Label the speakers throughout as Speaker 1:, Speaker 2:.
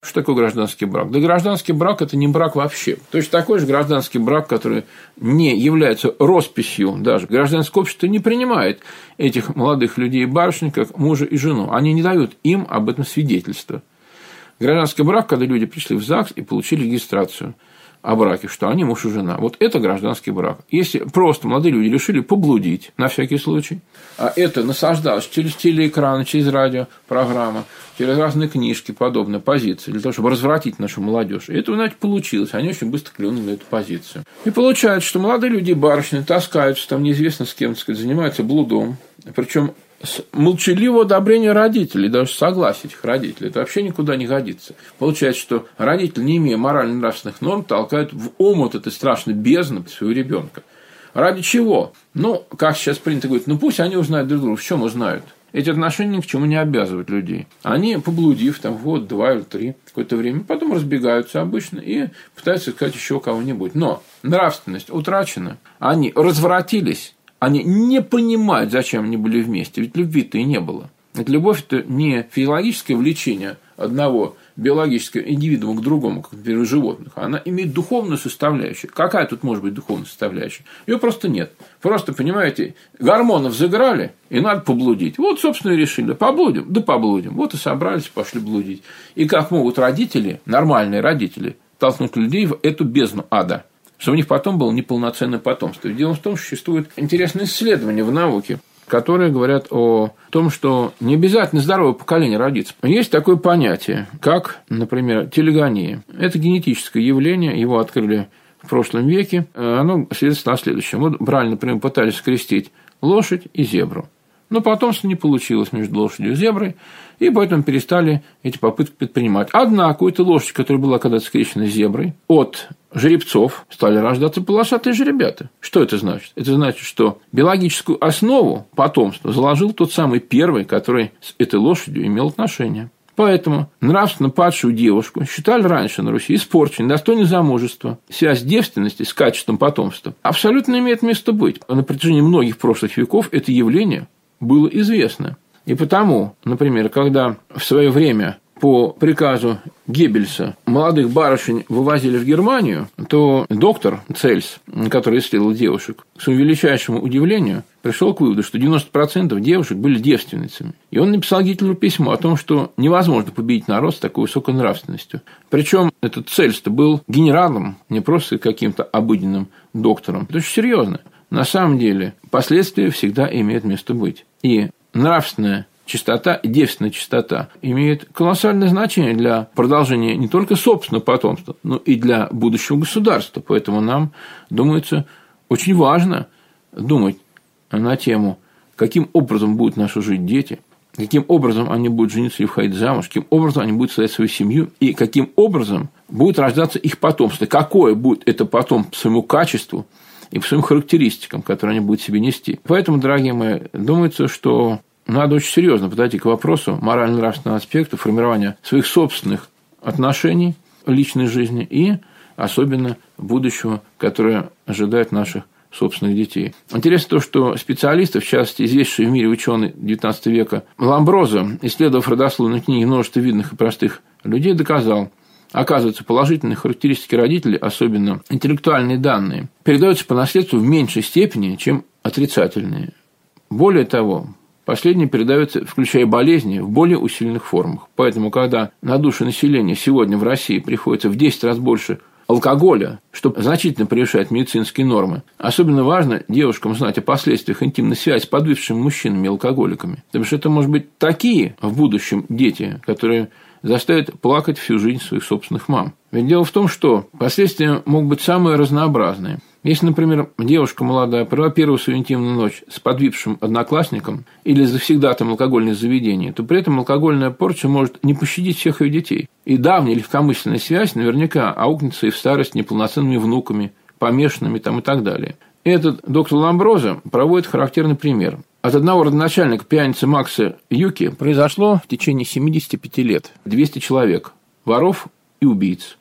Speaker 1: Что такое гражданский брак? Да гражданский брак – это не брак вообще. Точно такой же гражданский брак, который не является росписью даже. Гражданское общество не принимает этих молодых людей и барышень как мужа и жену. Они не дают им об этом свидетельства. Гражданский брак, когда люди пришли в ЗАГС и получили регистрацию о браке, что они муж и жена. Вот это гражданский брак. Если просто молодые люди решили поблудить, на всякий случай, а это насаждалось через телеэкраны, через радиопрограммы, через разные книжки, подобные позиции, для того, чтобы развратить нашу молодежь. И это, знаете, получилось. Они очень быстро клюнули на эту позицию. И получается, что молодые люди и барышни таскаются там неизвестно с кем, так сказать, занимаются блудом. Причем с молчаливого одобрения родителей, даже согласия этих родителей, это вообще никуда не годится. Получается, что родители, не имея морально-нравственных норм, толкают в омут этой страшной бездны своего ребенка. Ради чего? Ну, как сейчас принято говорить, пусть они узнают друг друга, в чем узнают. Эти отношения ни к чему не обязывают людей. Они, поблудив там год, 2 или 3 какое-то время, потом разбегаются обычно и пытаются искать еще кого-нибудь. Но нравственность утрачена, они развратились. Они не понимают, зачем они были вместе, ведь любви-то и не было. Ведь любовь – это не физиологическое влечение одного биологического индивидуума к другому, как, например, у животных. Она имеет духовную составляющую. Какая тут может быть духовная составляющая? Ее просто нет. Просто, понимаете, гормонов заграли, и надо поблудить. Вот, собственно, и решили. Поблудим? Да поблудим. Вот и собрались, пошли блудить. И как могут родители, нормальные родители, толкнуть людей в эту бездну ада? Чтобы у них потом было неполноценное потомство. Дело в том, что существует интересное исследование в науке, которые говорят о том, что не обязательно здоровое поколение родится. Есть такое понятие, как, например, телегония. Это генетическое явление, его открыли в прошлом веке. Оно свидетельствует о следующем. Вот брали, например, пытались скрестить лошадь и зебру. Но потомство не получилось между лошадью и зеброй, и поэтому перестали эти попытки предпринимать. Однако у этой лошади, которая была когда-то скрещена с зеброй, от жеребцов стали рождаться полосатые жеребята. Что это значит? Это значит, что биологическую основу потомства заложил тот самый первый, который с этой лошадью имел отношение. Поэтому нравственно падшую девушку считали раньше на Руси испорченной, достойной замужества. Связь девственности с качеством потомства абсолютно имеет место быть. На протяжении многих прошлых веков это явление было известно. И потому, например, когда в свое время по приказу Геббельса молодых барышень вывозили в Германию, то доктор Цельс, который исследовал девушек, к своему величайшему удивлению пришел к выводу, что 90% девушек были девственницами. И он написал Гитлеру письмо о том, что невозможно победить народ с такой высокой нравственностью. Причем этот Цельс-то был генералом, не просто каким-то обыденным доктором. Это очень серьезно. На самом деле последствия всегда имеют место быть. И нравственная чистота и девственная чистота имеют колоссальное значение для продолжения не только собственного потомства, но и для будущего государства. Поэтому нам, думается, очень важно думать на тему, каким образом будут наши жить дети, каким образом они будут жениться и входить замуж, каким образом они будут создать свою семью и каким образом будет рождаться их потомство, какое будет это потом по своему качеству и по своим характеристикам, которые они будут себе нести. Поэтому, дорогие мои, думается, что надо очень серьезно подойти к вопросу морально-нравственного аспекта формирования своих собственных отношений в личной жизни и особенно будущего, которое ожидает наших собственных детей. Интересно то, что специалисты, в частности, известнейший в мире ученый XIX века Ламброзо, исследовав родословные книги множества видных и простых людей, доказал, оказывается, положительные характеристики родителей, особенно интеллектуальные данные, передаются по наследству в меньшей степени, чем отрицательные. Более того, последние передаются, включая болезни, в более усиленных формах. Поэтому, когда на душу населения сегодня в России приходится в 10 раз больше алкоголя, что значительно превышает медицинские нормы, особенно важно девушкам знать о последствиях интимной связи с подвывшими мужчинами и алкоголиками. Потому что это, может быть, такие в будущем дети, которые заставят плакать всю жизнь своих собственных мам. Ведь дело в том, что последствия могут быть самые разнообразные. Если, например, девушка молодая провела первую свою интимную ночь с подвипшим одноклассником или завсегдатаем алкогольных заведений, то при этом алкогольная порча может не пощадить всех ее детей. И давняя легкомысленная связь наверняка аукнется и в старость неполноценными внуками, помешанными там и так далее. Этот доктор Ламброзо проводит характерный пример. От одного родоначальника пьяницы Макса Юки произошло в течение 75 лет 200 человек, воров и убийц,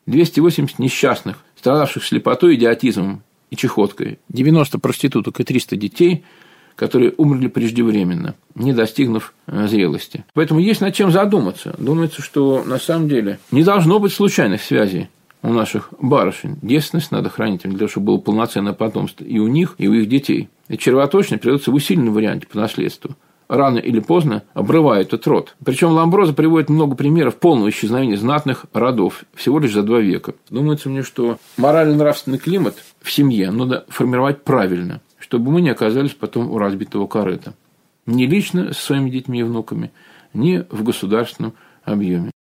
Speaker 1: 280 несчастных, страдавших слепотой, идиотизмом и чахоткой, 90 проституток и 300 детей, которые умерли преждевременно, не достигнув зрелости. Поэтому есть над чем задуматься. Думается, что на самом деле не должно быть случайных связей у наших барышень. Девственность надо хранить для того, чтобы было полноценное потомство и у них, и у их детей. И червоточина передается в усиленном варианте по наследству. Рано или поздно обрывает этот род. Причем Ламброзо приводит много примеров полного исчезновения знатных родов всего лишь за 2 века. Думается мне, что морально-нравственный климат в семье надо формировать правильно, чтобы мы не оказались потом у разбитого корыта. Ни лично с своими детьми и внуками, ни в государственном объеме.